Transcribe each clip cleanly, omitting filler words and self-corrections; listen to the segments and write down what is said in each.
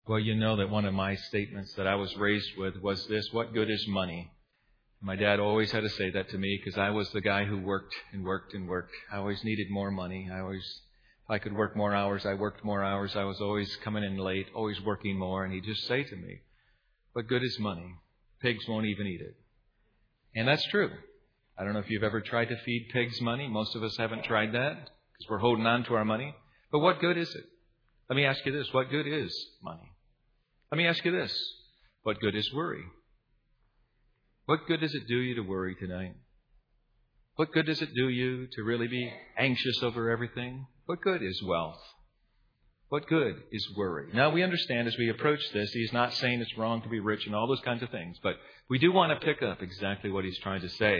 Well, you know that one of my statements that I was raised with was this: what good is money? My dad always had to say that to me because I was the guy who worked and worked and worked. I always needed more money. If I could work more hours, I worked more hours. I was always coming in late, always working more. And he'd just say to me, what good is money? Pigs won't even eat it. And that's true. I don't know if you've ever tried to feed pigs money. Most of us haven't tried that because we're holding on to our money. But what good is it? Let me ask you this. What good is money? Let me ask you this. What good is worry? What good does it do you to worry tonight? What good does it do you to really be anxious over everything? What good is wealth? What good is worry? Now, we understand as we approach this, he's not saying it's wrong to be rich and all those kinds of things, but we do want to pick up exactly what he's trying to say.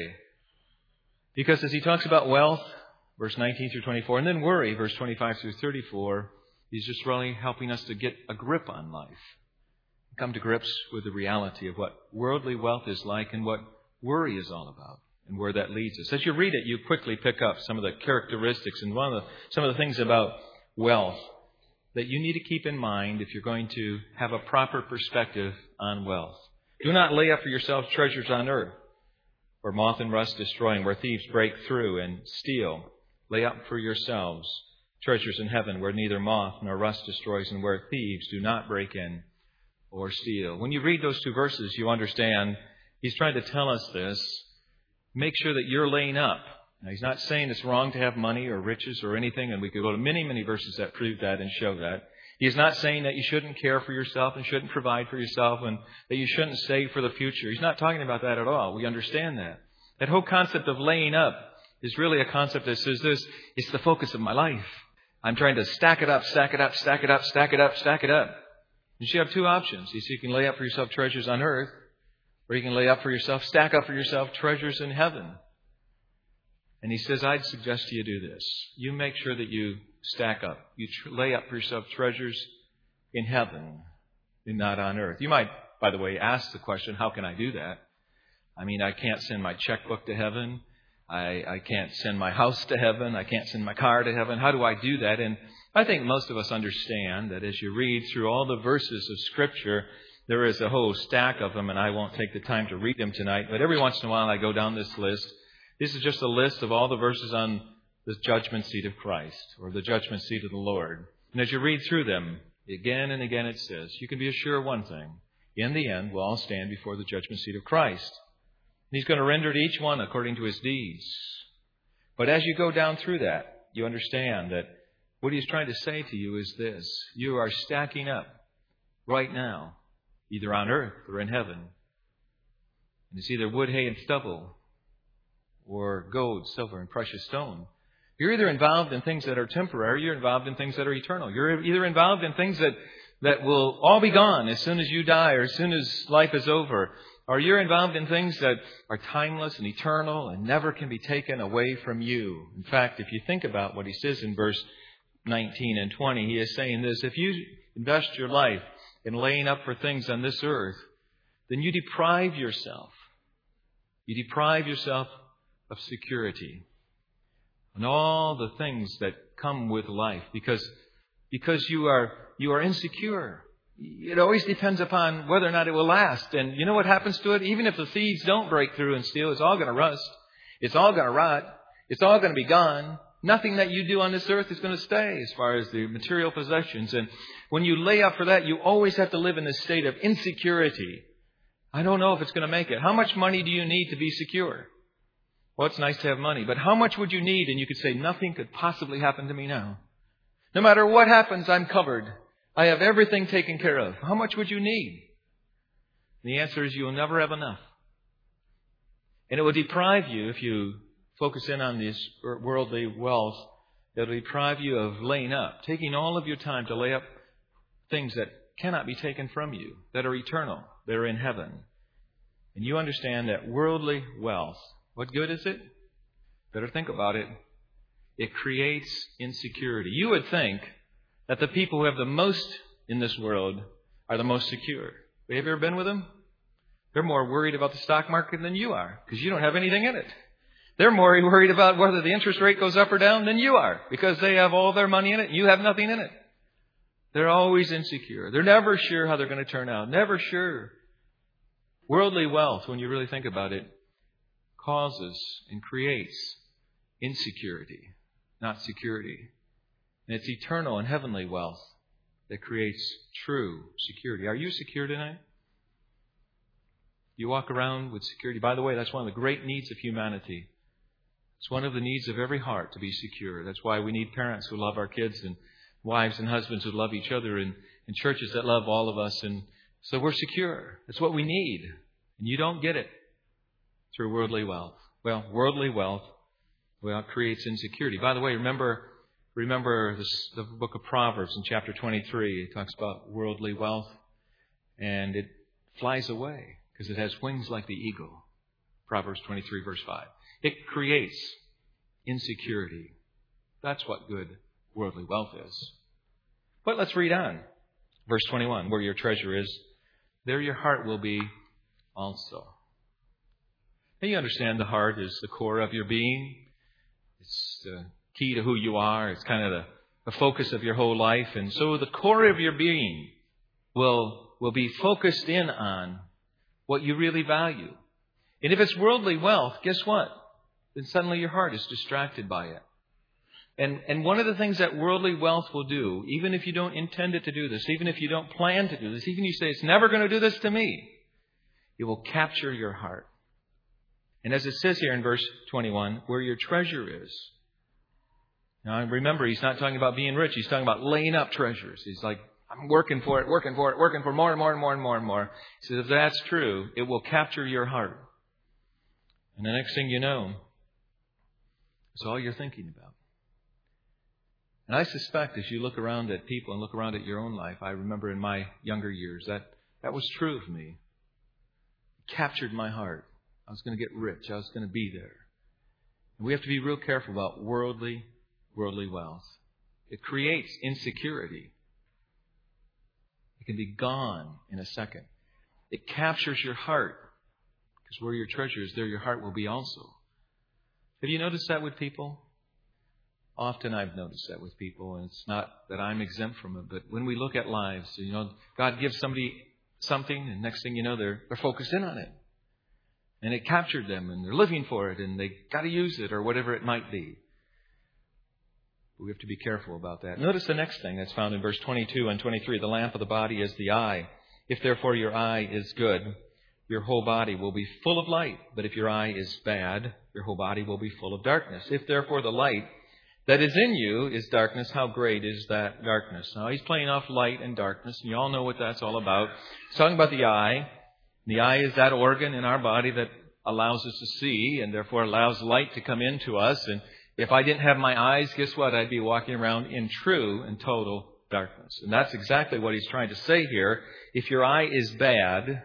Because as he talks about wealth, verse 19 through 24, and then worry, verse 25 through 34, he's just really helping us to get a grip on life. Come to grips with the reality of what worldly wealth is like and what worry is all about and where that leads us. As you read it, you quickly pick up some of the characteristics and some of the things about wealth that you need to keep in mind if you're going to have a proper perspective on wealth. Do not lay up for yourselves treasures on earth, where moth and rust destroy and where thieves break through and steal. Lay up for yourselves treasures in heaven, where neither moth nor rust destroys and where thieves do not break in or steal. When you read those two verses, you understand he's trying to tell us this. Make sure that you're laying up. Now, he's not saying it's wrong to have money or riches or anything, and we could go to many, many verses that prove that and show that. He's not saying that you shouldn't care for yourself and shouldn't provide for yourself and that you shouldn't save for the future. He's not talking about that at all. We understand that. That whole concept of laying up is really a concept that says this: it's the focus of my life. I'm trying to stack it up, stack it up, stack it up, stack it up, stack it up. You have two options. You can lay up for yourself treasures on earth, or you can lay up for yourself, stack up for yourself treasures in heaven. And he says, I'd suggest to you do this. You make sure that you stack up. You lay up for yourself treasures in heaven and not on earth. You might, by the way, ask the question, how can I do that? I mean, I can't send my checkbook to heaven. I can't send my house to heaven. I can't send my car to heaven. How do I do that? And I think most of us understand that as you read through all the verses of Scripture, there is a whole stack of them, and I won't take the time to read them tonight. But every once in a while I go down this list. This is just a list of all the verses on the judgment seat of Christ, or the judgment seat of the Lord. And as you read through them, again and again it says, you can be assured of one thing. In the end, we'll all stand before the judgment seat of Christ. And He's going to render to each one according to his deeds. But as you go down through that, you understand that what He's trying to say to you is this: you are stacking up right now, either on earth or in heaven. And it's either wood, hay, and stubble, or gold, silver, and precious stone. You're either involved in things that are temporary, you're involved in things that are eternal. You're either involved in things that will all be gone as soon as you die or as soon as life is over, or you're involved in things that are timeless and eternal and never can be taken away from you. In fact, if you think about what he says in verse 19 and 20, he is saying this: if you invest your life in laying up for things on this earth, then you deprive yourself of security and all the things that come with life because you are insecure. It always depends upon whether or not it will last. And you know what happens to it? Even if the thieves don't break through and steal, it's all going to rust. It's all going to rot. It's all going to be gone. Nothing that you do on this earth is going to stay as far as the material possessions. And when you lay up for that, you always have to live in this state of insecurity. I don't know if it's going to make it. How much money do you need to be secure? Well, it's nice to have money, but how much would you need? And you could say, nothing could possibly happen to me now. No matter what happens, I'm covered. I have everything taken care of. How much would you need? The answer is you'll never have enough. And it will deprive you, if you focus in on this worldly wealth, it will deprive you of laying up, taking all of your time to lay up things that cannot be taken from you, that are eternal, that are in heaven. And you understand that worldly wealth, what good is it? Better think about it. It creates insecurity. You would think that the people who have the most in this world are the most secure. Have you ever been with them? They're more worried about the stock market than you are because you don't have anything in it. They're more worried about whether the interest rate goes up or down than you are because they have all their money in it and you have nothing in it. They're always insecure. They're never sure how they're going to turn out. Never sure. Worldly wealth, when you really think about it, causes and creates insecurity, not security. And it's eternal and heavenly wealth that creates true security. Are you secure tonight? You walk around with security. By the way, that's one of the great needs of humanity. It's one of the needs of every heart to be secure. That's why we need parents who love our kids and wives and husbands who love each other and churches that love all of us. And so we're secure. That's what we need. And you don't get it through worldly wealth. Well, worldly wealth, it creates insecurity. By the way, remember the book of Proverbs in chapter 23. It talks about worldly wealth. And it flies away because it has wings like the eagle. Proverbs 23, verse 5. It creates insecurity. That's what good worldly wealth is. But let's read on. Verse 21, where your treasure is, there your heart will be also. Now you understand the heart is the core of your being. It's the key to who you are. It's kind of the focus of your whole life. And so the core of your being will be focused in on what you really value. And if it's worldly wealth, guess what? Then suddenly your heart is distracted by it. And one of the things that worldly wealth will do, even if you don't intend it to do this, even if you don't plan to do this, even if you say, it's never going to do this to me, it will capture your heart. And as it says here in verse 21, where your treasure is. Now remember, he's not talking about being rich. He's talking about laying up treasures. He's like, I'm working for more and more. He says, if that's true, it will capture your heart. And the next thing you know, it's all you're thinking about. And I suspect as you look around at people and look around at your own life, I remember in my younger years that was true of me. It captured my heart. I was going to get rich. I was going to be there. And we have to be real careful about worldly wealth. It creates insecurity. It can be gone in a second. It captures your heart. Because where your treasure is, there your heart will be also. Have you noticed that with people? Often I've noticed that with people, and it's not that I'm exempt from it, but when we look at lives, God gives somebody something, and next thing you know, they're focused in on it. And it captured them, and they're living for it, and they got to use it, or whatever it might be. But we have to be careful about that. Notice the next thing that's found in verse 22 and 23. The lamp of the body is the eye. If therefore your eye is good, your whole body will be full of light. But if your eye is bad, your whole body will be full of darkness. If therefore the light that is in you is darkness, how great is that darkness? Now, he's playing off light and darkness, and you all know what that's all about. He's talking about the eye. The eye is that organ in our body that allows us to see, and therefore allows light to come into us. And if I didn't have my eyes, guess what? I'd be walking around in true and total darkness. And that's exactly what he's trying to say here. If your eye is bad,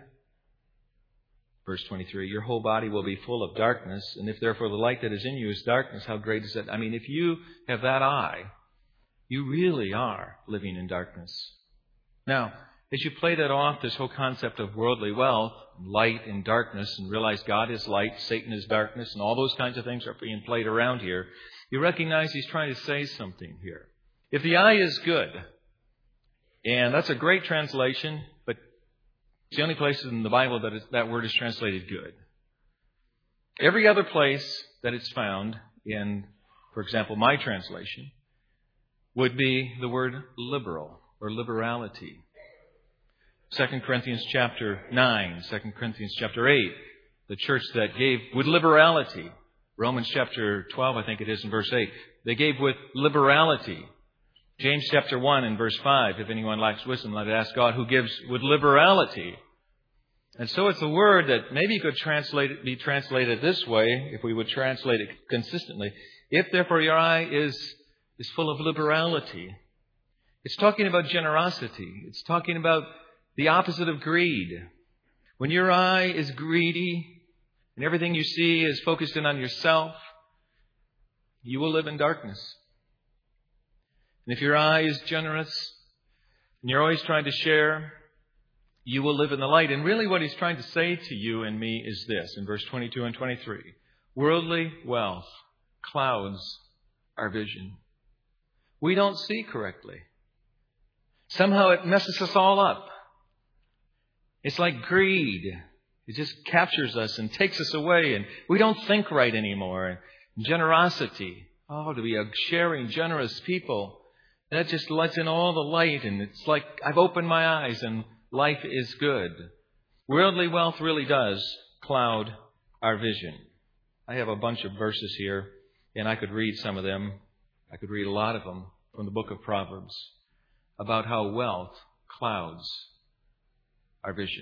verse 23, your whole body will be full of darkness. And if therefore the light that is in you is darkness, how great is that? I mean, if you have that eye, you really are living in darkness. Now, as you play that off, this whole concept of worldly wealth, light and darkness, and realize God is light, Satan is darkness, and all those kinds of things are being played around here, you recognize he's trying to say something here. If the eye is good, and that's a great translation, but it's the only place in the Bible that that word is translated good. Every other place that it's found in, for example, my translation, would be the word liberal or liberality. 2 Corinthians chapter 9, 2 Corinthians chapter 8, the church that gave with liberality. Romans chapter 12, I think it is, in verse 8. They gave with liberality. James chapter 1 and verse 5, if anyone lacks wisdom, let it ask God who gives with liberality. And so it's a word that maybe could be translated this way, if we would translate it consistently. If therefore your eye is full of liberality. It's talking about generosity. It's talking about the opposite of greed. When your eye is greedy and everything you see is focused in on yourself, you will live in darkness. And if your eye is generous and you're always trying to share, you will live in the light. And really what he's trying to say to you and me is this in verse 22 and 23. Worldly wealth clouds our vision. We don't see correctly. somehow it messes us all up. It's like greed. It just captures us and takes us away, and we don't think right anymore. And generosity. Oh, to be a sharing, generous people. That just lets in all the light, and it's like I've opened my eyes and life is good. Worldly wealth really does cloud our vision. I have a bunch of verses here, and I could read some of them. I could read a lot of them from the book of Proverbs about how wealth clouds our vision.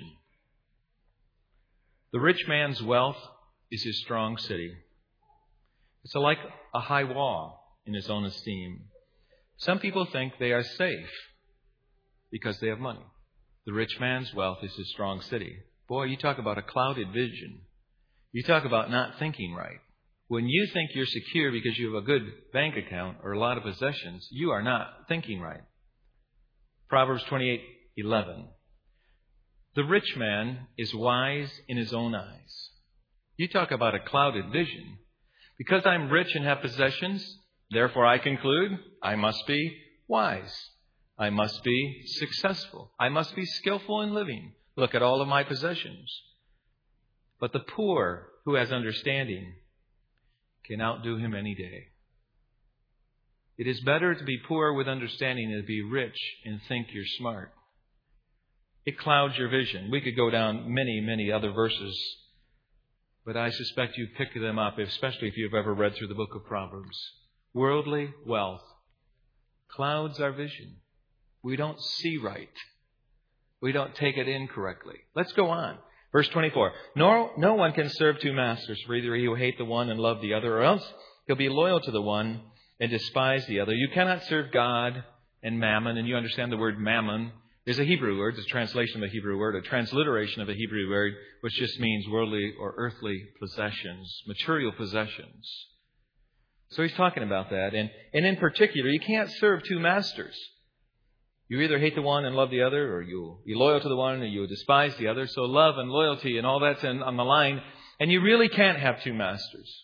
The rich man's wealth is his strong city. It's like a high wall in his own esteem. Some people think they are safe because they have money. The rich man's wealth is his strong city. Boy, you talk about a clouded vision. You talk about not thinking right. When you think you're secure because you have a good bank account or a lot of possessions, you are not thinking right. Proverbs 28:11. The rich man is wise in his own eyes. You talk about a clouded vision. Because I'm rich and have possessions, therefore I conclude I must be wise. I must be successful. I must be skillful in living. Look at all of my possessions. But the poor who has understanding can outdo him any day. It is better to be poor with understanding than to be rich and think you're smart. It clouds your vision. We could go down many, many other verses, but I suspect you pick them up, especially if you've ever read through the book of Proverbs. Worldly wealth clouds our vision. We don't see right. We don't take it in correctly. Let's go on. Verse 24. No one can serve two masters, for either he will hate the one and love the other, or else he'll be loyal to the one and despise the other. You cannot serve God and mammon, and you understand the word mammon is a Hebrew word. It's a translation of a Hebrew word, a transliteration of a Hebrew word, which just means worldly or earthly possessions, material possessions. So he's talking about that. And in particular, you can't serve two masters. You either hate the one and love the other, or you'll be loyal to the one and you'll despise the other. So love and loyalty and all that's on the line. And you really can't have two masters.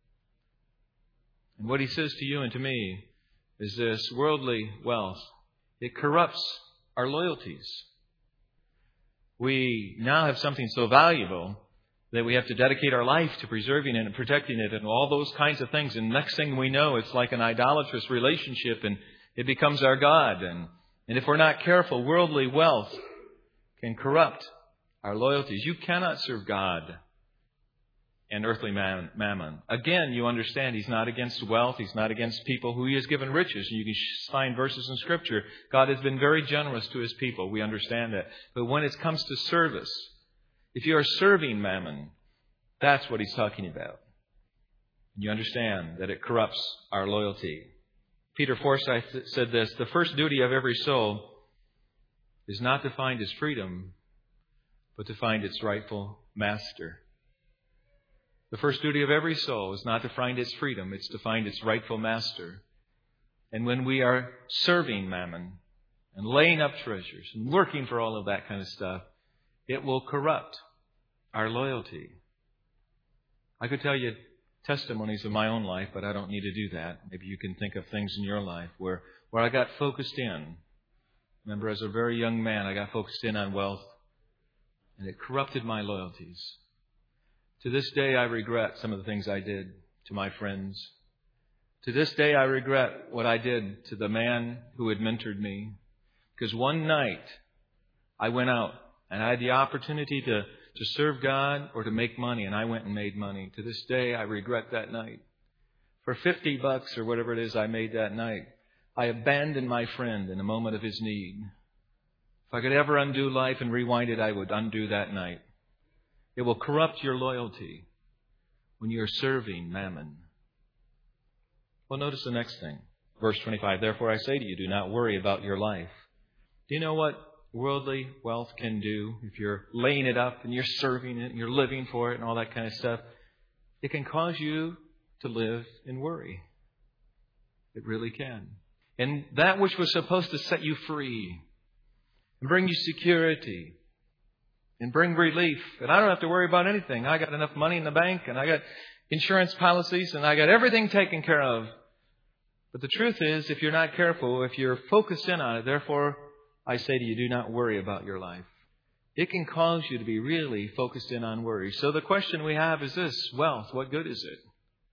And what he says to you and to me is this: worldly wealth, it corrupts our loyalties. We now have something so valuable that we have to dedicate our life to preserving it and protecting it and all those kinds of things. And next thing we know, it's like an idolatrous relationship, and it becomes our God. And if we're not careful, worldly wealth can corrupt our loyalties. You cannot serve God and earthly mammon. Again, you understand he's not against wealth. He's not against people who he has given riches. And you can find verses in Scripture. God has been very generous to his people. We understand that. But when it comes to service, if you are serving mammon, that's what he's talking about. And you understand that it corrupts our loyalty. Peter Forsyth said this: the first duty of every soul is not to find its freedom, but to find its rightful master. The first duty of every soul is not to find its freedom, it's to find its rightful master. And when we are serving mammon and laying up treasures and working for all of that kind of stuff, it will corrupt our loyalty. I could tell you testimonies of my own life, but I don't need to do that. Maybe you can think of things in your life where I got focused in. Remember, as a very young man, I got focused in on wealth, and it corrupted my loyalties. To this day, I regret some of the things I did to my friends. To this day, I regret what I did to the man who had mentored me. Because one night, I went out and I had the opportunity to serve God or to make money, and I went and made money. To this day, I regret that night. For $50 or whatever it is I made that night, I abandoned my friend in a moment of his need. If I could ever undo life and rewind it, I would undo that night. It will corrupt your loyalty when you're serving mammon. Well, notice the next thing. Verse 25, therefore I say to you, do not worry about your life. Do you know what worldly wealth can do if you're laying it up and you're serving it and you're living for it and all that kind of stuff? It can cause you to live in worry. It really can. And that which was supposed to set you free and bring you security and bring relief. And I don't have to worry about anything. I got enough money in the bank, and I got insurance policies, and I got everything taken care of. But the truth is, if you're not careful, if you're focused in on it, therefore I say to you, do not worry about your life. It can cause you to be really focused in on worry. So the question we have is this: wealth, what good is it?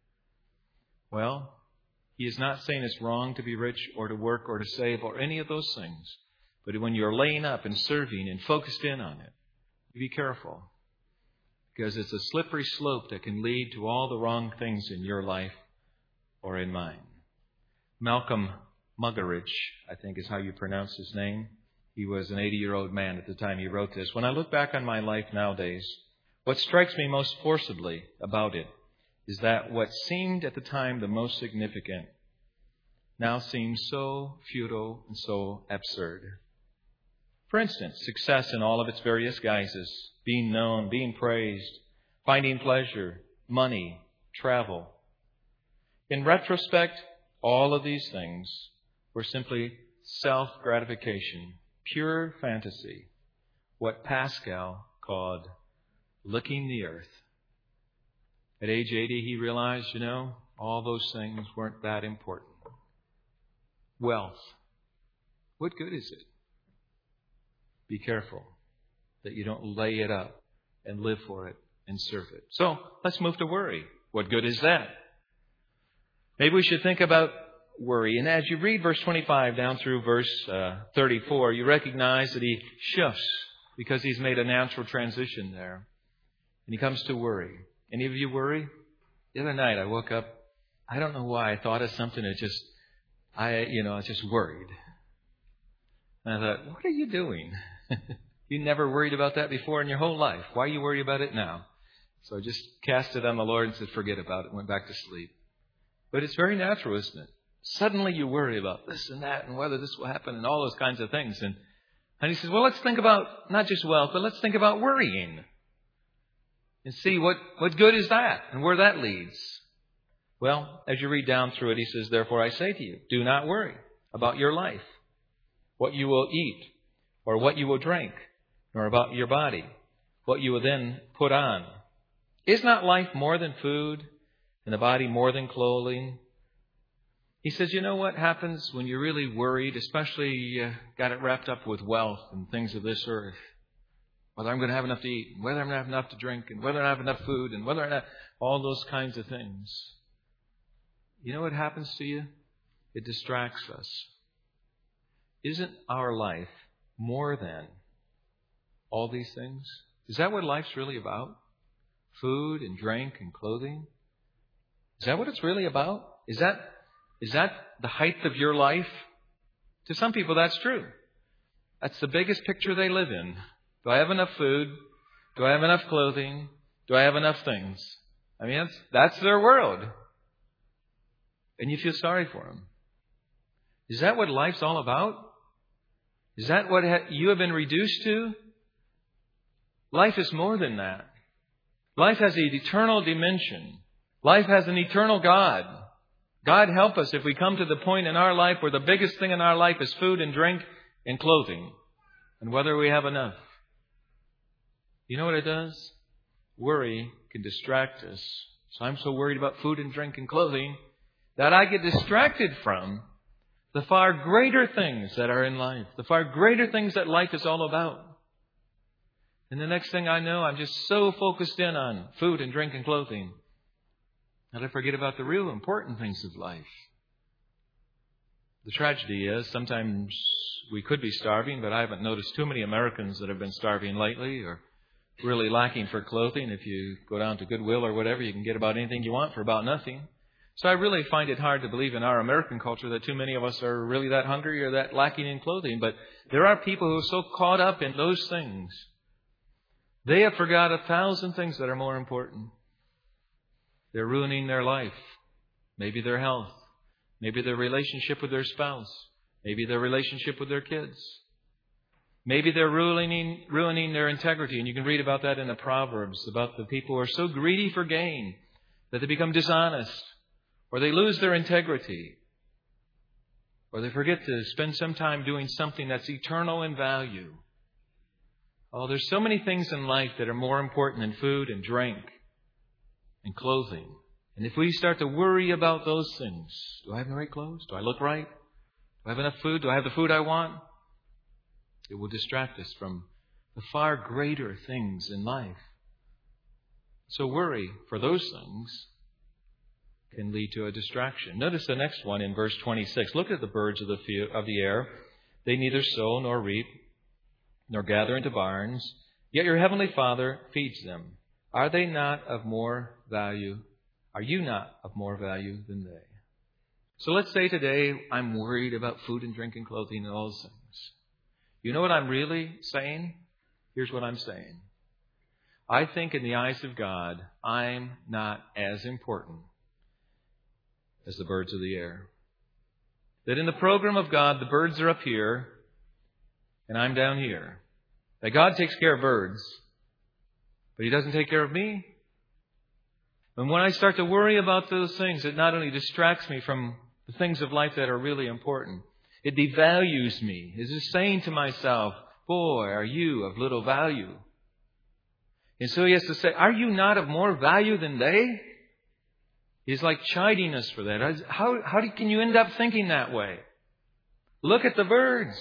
Well, he is not saying it's wrong to be rich or to work or to save or any of those things. But when you're laying up and serving and focused in on it, be careful. Because it's a slippery slope that can lead to all the wrong things in your life or in mine. Malcolm Muggeridge, I think is how you pronounce his name. He was an 80-year-old man at the time he wrote this. When I look back on my life nowadays, what strikes me most forcibly about it is that what seemed at the time the most significant now seems so futile and so absurd. For instance, success in all of its various guises, being known, being praised, finding pleasure, money, travel. In retrospect, all of these things were simply self-gratification, pure fantasy, what Pascal called licking the earth. At age 80, he realized, all those things weren't that important. Wealth, what good is it? Be careful that you don't lay it up and live for it and serve it. So let's move to worry. What good is that? Maybe we should think about worry. And as you read verse 25 down through verse 34, you recognize that he shifts because he's made a natural transition there. And he comes to worry. Any of you worry? The other night I woke up, I don't know why I thought of something that I just worried. And I thought, what are you doing? You never worried about that before in your whole life. Why are you worried about it now? So I just cast it on the Lord and said, forget about it, and went back to sleep. But it's very natural, isn't it? Suddenly you worry about this and that and whether this will happen and all those kinds of things. And he says, well, let's think about not just wealth, but let's think about worrying. And see what good is that and where that leads. Well, as you read down through it, he says, therefore I say to you, do not worry about your life, what you will eat, or what you will drink, nor about your body, what you will then put on. Is not life more than food, and the body more than clothing? He says, you know what happens when you're really worried, especially you got it wrapped up with wealth and things of this earth, whether I'm going to have enough to eat, and whether I'm going to have enough to drink, and whether I have enough food, and whether I have all those kinds of things. You know what happens to you? It distracts us. Isn't our life more than all these things? Is that what life's really about? Food and drink and clothing? Is that what it's really about? Is that the height of your life? To some people, that's true. That's the biggest picture they live in. Do I have enough food? Do I have enough clothing? Do I have enough things? I mean, that's their world. And you feel sorry for them. Is that what life's all about? Is that what you have been reduced to? Life is more than that. Life has an eternal dimension. Life has an eternal God. God help us if we come to the point in our life where the biggest thing in our life is food and drink and clothing, and whether we have enough. You know what it does? Worry can distract us. So I'm so worried about food and drink and clothing that I get distracted from the far greater things that are in life, the far greater things that life is all about. And the next thing I know, I'm just so focused in on food and drink and clothing that I forget about the real important things of life. The tragedy is sometimes we could be starving, but I haven't noticed too many Americans that have been starving lately or really lacking for clothing. If you go down to Goodwill or whatever, you can get about anything you want for about nothing. So I really find it hard to believe in our American culture that too many of us are really that hungry or that lacking in clothing. But there are people who are so caught up in those things. They have forgot 1,000 things that are more important. They're ruining their life. Maybe their health. Maybe their relationship with their spouse. Maybe their relationship with their kids. Maybe they're ruining their integrity. And you can read about that in the Proverbs, about the people who are so greedy for gain that they become dishonest. Or they lose their integrity. Or they forget to spend some time doing something that's eternal in value. Oh, there's so many things in life that are more important than food and drink and clothing. And if we start to worry about those things, do I have the right clothes? Do I look right? Do I have enough food? Do I have the food I want? It will distract us from the far greater things in life. So worry for those things can lead to a distraction. Notice the next one in verse 26. Look at the birds of the air. They neither sow nor reap nor gather into barns, yet your heavenly Father feeds them. Are they not of more value? Are you not of more value than they? So let's say today I'm worried about food and drink and clothing and all those things. You know what I'm really saying? Here's what I'm saying. I think in the eyes of God, I'm not as important as the birds of the air. That in the program of God, the birds are up here and I'm down here. That God takes care of birds, but He doesn't take care of me. And when I start to worry about those things, it not only distracts me from the things of life that are really important, it devalues me. It's just saying to myself, boy, are you of little value. And so He has to say, are you not of more value than they? He's like chiding us for that. How can you end up thinking that way? Look at the birds.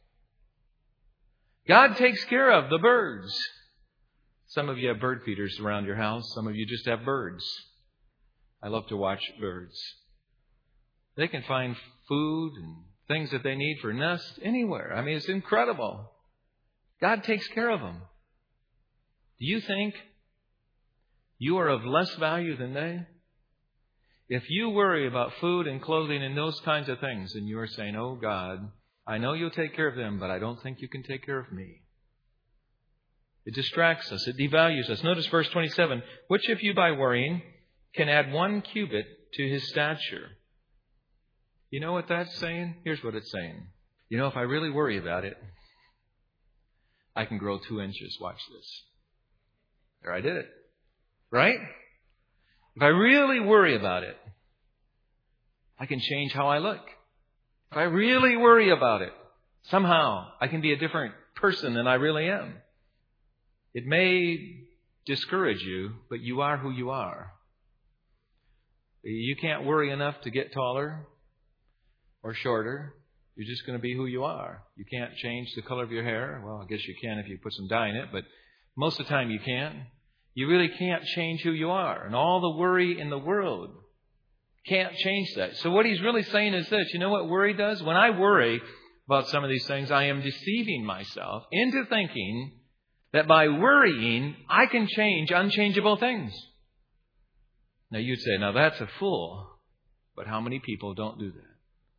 God takes care of the birds. Some of you have bird feeders around your house. Some of you just have birds. I love to watch birds. They can find food and things that they need for a nest anywhere. I mean, it's incredible. God takes care of them. Do you think you are of less value than they? If you worry about food and clothing and those kinds of things, then you are saying, oh God, I know you'll take care of them, but I don't think you can take care of me. It distracts us. It devalues us. Notice verse 27. Which of you by worrying can add 1 cubit to his stature? You know what that's saying? Here's what it's saying. You know, if I really worry about it, I can grow 2 inches. Watch this. There, I did it. Right? If I really worry about it, I can change how I look. If I really worry about it, somehow I can be a different person than I really am. It may discourage you, but you are who you are. You can't worry enough to get taller or shorter. You're just going to be who you are. You can't change the color of your hair. Well, I guess you can if you put some dye in it, but most of the time you can't. You really can't change who you are. And all the worry in the world can't change that. So what he's really saying is this. You know what worry does? When I worry about some of these things, I am deceiving myself into thinking that by worrying, I can change unchangeable things. Now you'd say, now that's a fool. But how many people don't do that?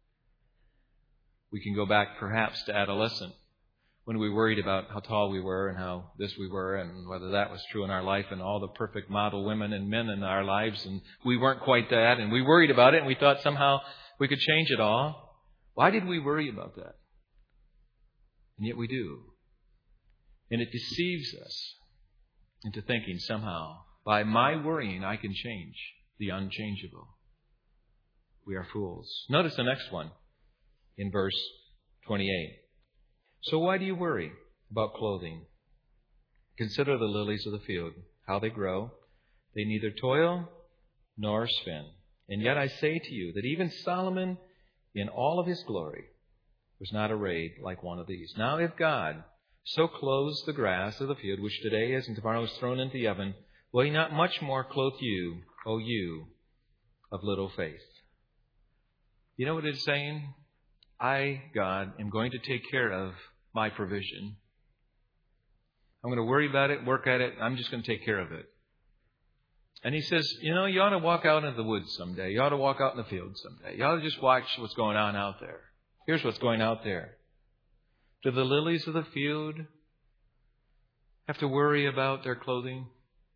We can go back perhaps to adolescence, when we worried about how tall we were and how this we were and whether that was true in our life and all the perfect model women and men in our lives, and we weren't quite that, and we worried about it and we thought somehow we could change it all. Why did we worry about that? And yet we do. And it deceives us into thinking somehow by my worrying I can change the unchangeable. We are fools. Notice the next one in verse 28. So why do you worry about clothing? Consider the lilies of the field, how they grow. They neither toil nor spin. And yet I say to you that even Solomon in all of his glory was not arrayed like one of these. Now if God so clothes the grass of the field, which today is and tomorrow is thrown into the oven, will He not much more clothe you, O you of little faith? You know what it's saying? I, God, am going to take care of my provision. I'm going to worry about it, work at it. I'm just going to take care of it. And He says, you know, you ought to walk out into the woods someday. You ought to walk out in the field someday. You ought to just watch what's going on out there. Here's what's going out there. Do the lilies of the field have to worry about their clothing?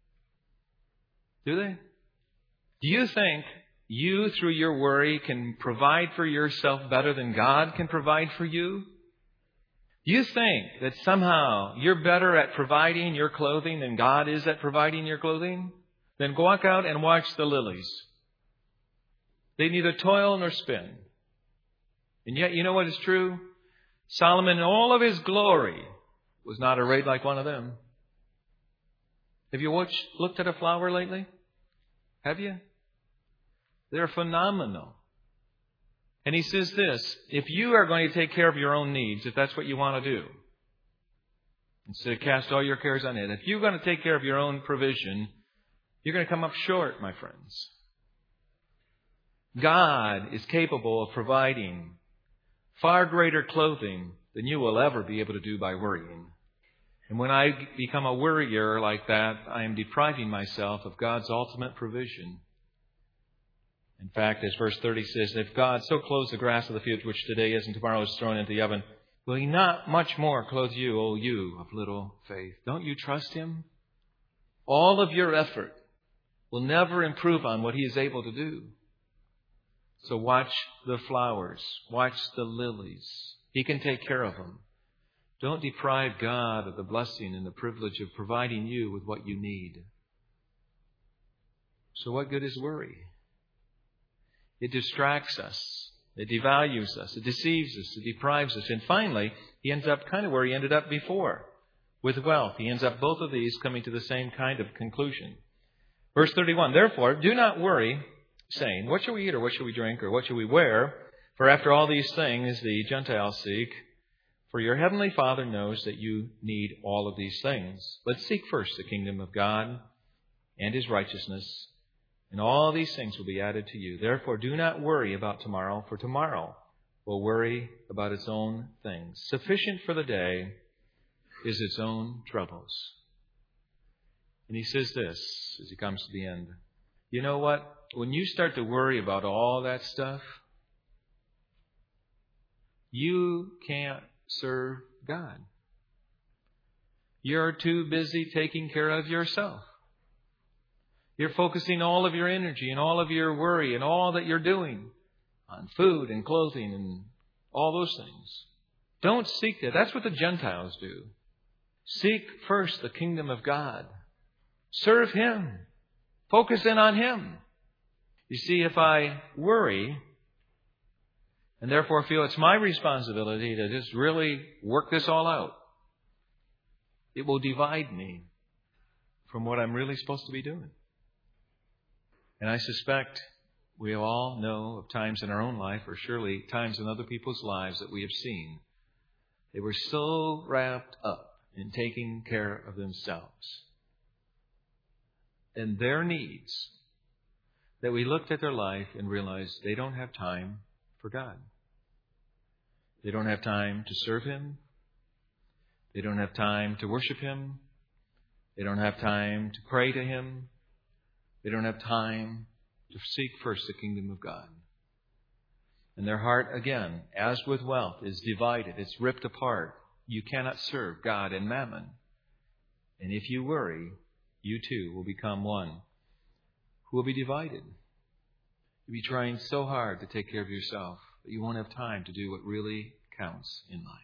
Do they? Do you think you, through your worry, can provide for yourself better than God can provide for you? Do you think that somehow you're better at providing your clothing than God is at providing your clothing? Then walk out and watch the lilies. They neither toil nor spin. And yet, you know what is true? Solomon in all of his glory was not arrayed like one of them. Have you looked at a flower lately? Have you? They're phenomenal. And he says this, if you are going to take care of your own needs, if that's what you want to do, Instead of cast all your cares on it. If you're going to take care of your own provision, you're going to come up short, my friends. God is capable of providing far greater clothing than you will ever be able to do by worrying. And when I become a worrier like that, I am depriving myself of God's ultimate provision. In fact, as verse 30 says, if God so clothes the grass of the field, which today is and tomorrow is thrown into the oven, will He not much more clothe you, O you of little faith? Don't you trust Him? All of your effort will never improve on what He is able to do. So watch the flowers. Watch the lilies. He can take care of them. Don't deprive God of the blessing and the privilege of providing you with what you need. So what good is worry? It distracts us. It devalues us. It deceives us. It deprives us. And finally, he ends up kind of where he ended up before, with wealth. He ends up both of these coming to the same kind of conclusion. Verse 31, therefore, do not worry, saying, what shall we eat, or what shall we drink, or what shall we wear? For after all these things the Gentiles seek. For your heavenly Father knows that you need all of these things. But seek first the kingdom of God and His righteousness, and all these things will be added to you. Therefore, do not worry about tomorrow, for tomorrow will worry about its own things. Sufficient for the day is its own troubles. And he says this as he comes to the end. You know what? When you start to worry about all that stuff, you can't serve God. You're too busy taking care of yourself. You're focusing all of your energy and all of your worry and all that you're doing on food and clothing and all those things. Don't seek that. That's what the Gentiles do. Seek first the kingdom of God. Serve Him. Focus in on Him. You see, if I worry and therefore feel it's my responsibility to just really work this all out, it will divide me from what I'm really supposed to be doing. And I suspect we all know of times in our own life, or surely times in other people's lives, that we have seen. They were so wrapped up in taking care of themselves and their needs that we looked at their life and realized they don't have time for God. They don't have time to serve Him. They don't have time to worship Him. They don't have time to pray to Him. They don't have time to seek first the kingdom of God. And their heart, again, as with wealth, is divided. It's ripped apart. You cannot serve God and mammon. And if you worry, you too will become one who will be divided. You'll be trying so hard to take care of yourself that you won't have time to do what really counts in life.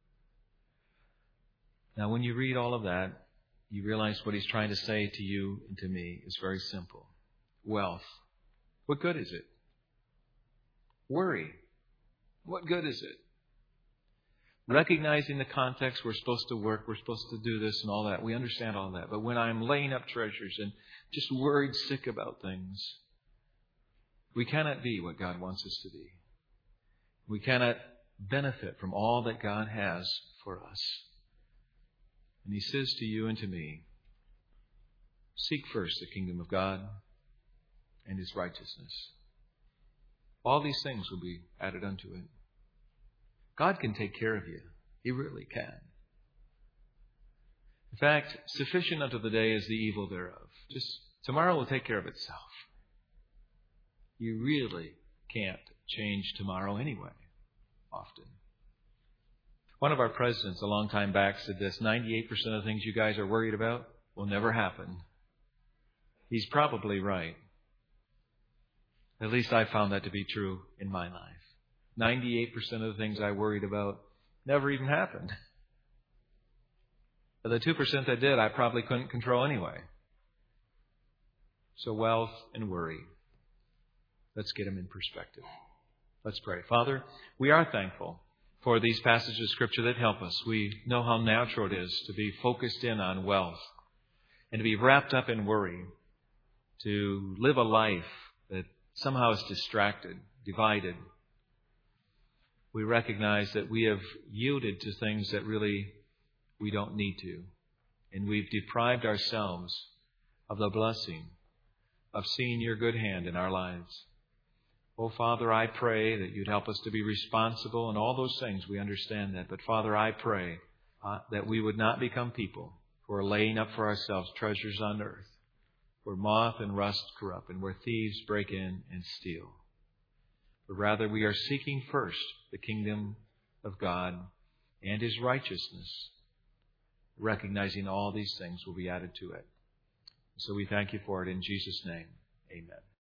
Now, when you read all of that, you realize what he's trying to say to you and to me is very simple. Wealth. What good is it? Worry. What good is it? Recognizing the context, we're supposed to work, we're supposed to do this and all that. We understand all that. But when I'm laying up treasures and just worried sick about things, we cannot be what God wants us to be. We cannot benefit from all that God has for us. And he says to you and to me, seek first the kingdom of God and His righteousness. All these things will be added unto it. God can take care of you. He really can. In fact, sufficient unto the day is the evil thereof. Just tomorrow will take care of itself. You really can't change tomorrow anyway, often. One of our presidents a long time back said this, 98% of the things you guys are worried about will never happen. He's probably right. At least I found that to be true in my life. 98% of the things I worried about never even happened. But the 2% that did, I probably couldn't control anyway. So wealth and worry. Let's get them in perspective. Let's pray. Father, we are thankful for these passages of Scripture that help us. We know how natural it is to be focused in on wealth and to be wrapped up in worry, to live a life that somehow is distracted, divided. We recognize that we have yielded to things that really We don't need to. And we've deprived ourselves of the blessing of seeing your good hand in our lives. Oh, Father, I pray that you'd help us to be responsible in all those things. We understand that. But, Father, I pray that we would not become people who are laying up for ourselves treasures on earth, where moth and rust corrupt and where thieves break in and steal. But rather, we are seeking first the kingdom of God and His righteousness, recognizing all these things will be added to it. So we thank you for it in Jesus' name. Amen.